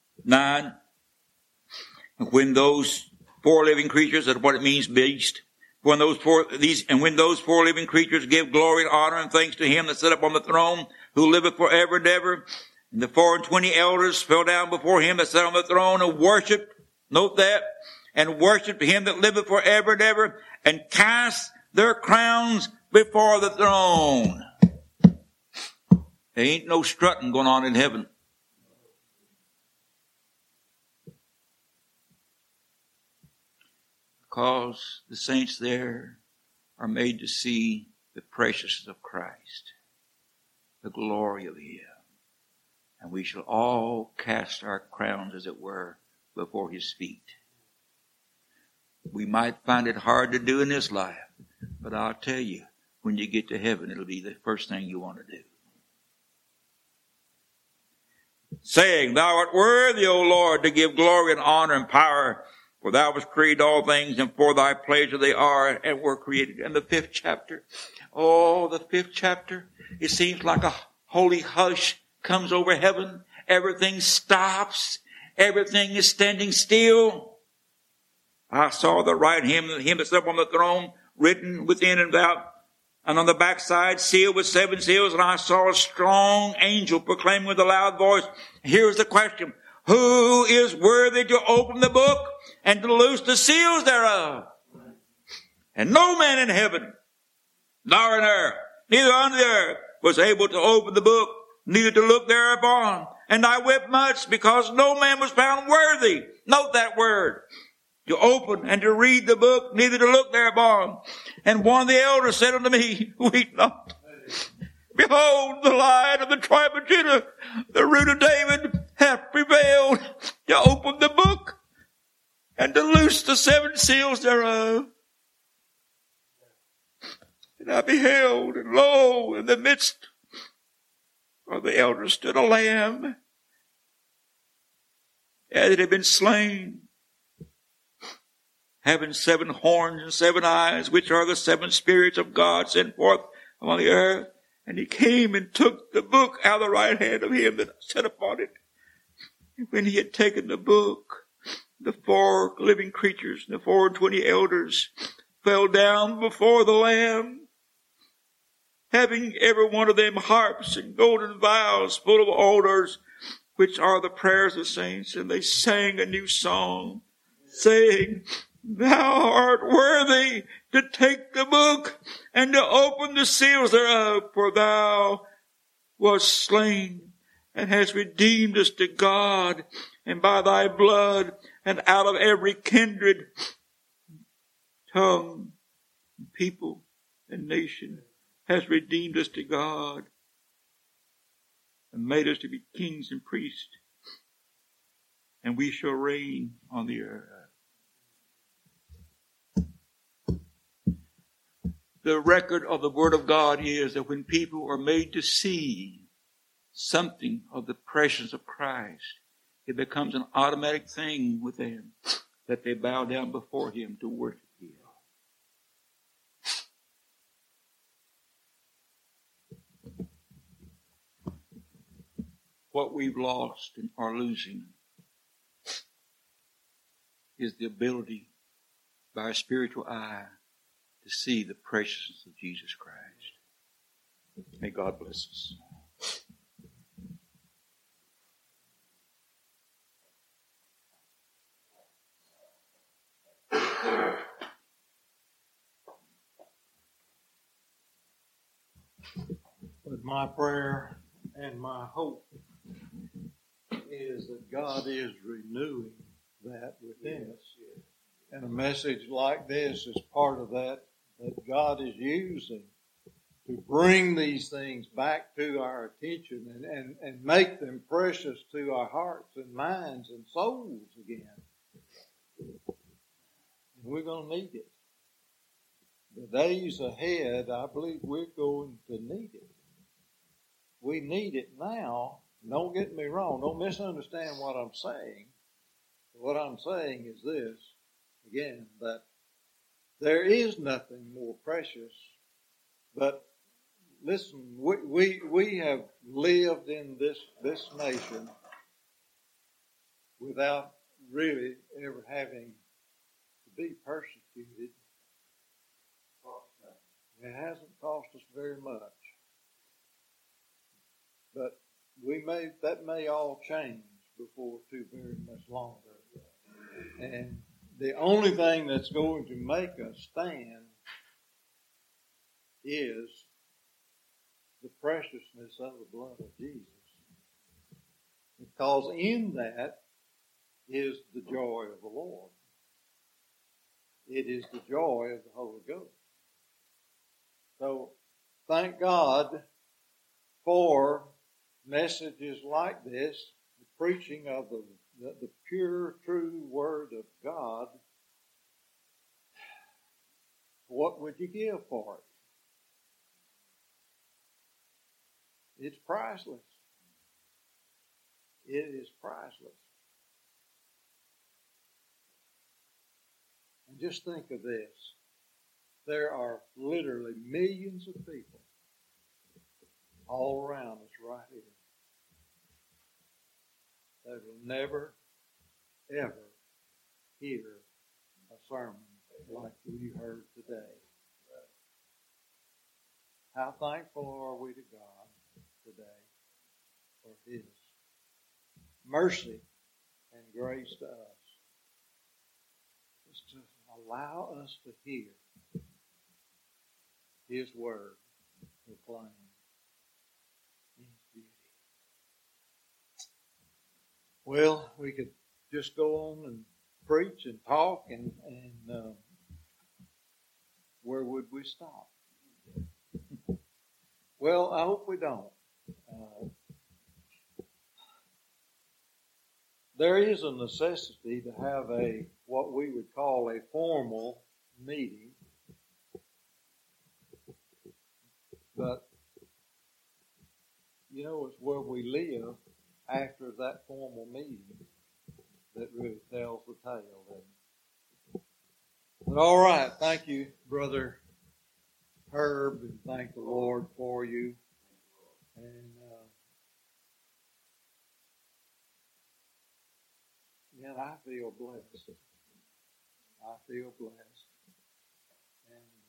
nine. When those four living creatures, that's what it means, beast, When those four, these, and when those four living creatures give glory and honor and thanks to him that sat upon the throne, who liveth forever and ever, and the four and twenty elders fell down before him that sat on the throne and worshipped, note that, and worshipped him that liveth forever and ever, and cast their crowns before the throne. There ain't no strutting going on in heaven. Because the saints there are made to see the preciousness of Christ, the glory of him. And we shall all cast our crowns, as it were, before his feet. We might find it hard to do in this life, but I'll tell you, when you get to heaven, it'll be the first thing you want to do. Saying, thou art worthy, O Lord, to give glory and honor and power, for thou hast created all things, and for thy pleasure they are and were created. And the fifth chapter, oh, the fifth chapter, it seems like a holy hush comes over heaven. Everything stops. Everything is standing still. I saw the right hand of him that sat upon the throne, written within and without, and on the backside, sealed with seven seals. And I saw a strong angel proclaiming with a loud voice. Here's the question. Who is worthy to open the book and to loose the seals thereof? And no man in heaven, nor in earth, neither under the earth, was able to open the book, neither to look thereupon. And I wept much, because no man was found worthy. Note that word. To open and to read the book, neither to look thereupon. And one of the elders said unto me, weep not. Behold, the Lion of the tribe of Judah, the root of David, hath prevailed to open the book and to loose the seven seals thereof. And I beheld, and lo, in the midst of the elders stood a lamb, as it had been slain, having seven horns and seven eyes, which are the seven spirits of God sent forth upon the earth. And he came and took the book out of the right hand of him that sat upon it. And when he had taken the book, the four living creatures, the four and twenty elders, fell down before the Lamb, having every one of them harps and golden vials full of odors, which are the prayers of saints. And they sang a new song, saying, thou art worthy to take the book and to open the seals thereof, for thou wast slain and hast redeemed us to God, and by thy blood, and out of every kindred, tongue, people, and nation, hast redeemed us to God, and made us to be kings and priests, and we shall reign on the earth. The record of the Word of God is that when people are made to see something of the presence of Christ, it becomes an automatic thing with them that they bow down before him to worship him. What we've lost and are losing is the ability by our spiritual eye to see the preciousness of Jesus Christ. May God bless us. But my prayer and my hope is that God is renewing that within us. And a message like this is part of that, that God is using to bring these things back to our attention and, and, and make them precious to our hearts and minds and souls again. And we're going to need it. The days ahead, I believe we're going to need it. We need it now. Don't get me wrong. Don't misunderstand what I'm saying. What I'm saying is this, again, that there is nothing more precious. But listen, we we, we have lived in this, this nation without really ever having to be persecuted may that may all change before too very much longer. And the only thing that's going to make us stand is the preciousness of the blood of Jesus. Because in that is the joy of the Lord. It is the joy of the Holy Ghost. So thank God for messages like this, the preaching of the, the, the pure, true Word of God. What would you give for it? It's priceless. It is priceless. And just think of this. There are literally millions of people all around us right here that will never, ever hear a sermon like you heard today. How thankful are we to God today for His mercy and grace to us. Just to allow us to hear His Word proclaimed in His beauty. Well, we could just go on and preach and talk, and, and uh, where would we stop? Well, I hope we don't. Uh, there is a necessity to have a what we would call a formal meeting, but you know, it's where we live after that formal meeting that really tells the tale. Doesn't it? But all right, thank you, Brother Herb, and thank the Lord for you. And uh, yeah, I feel blessed. I feel blessed. And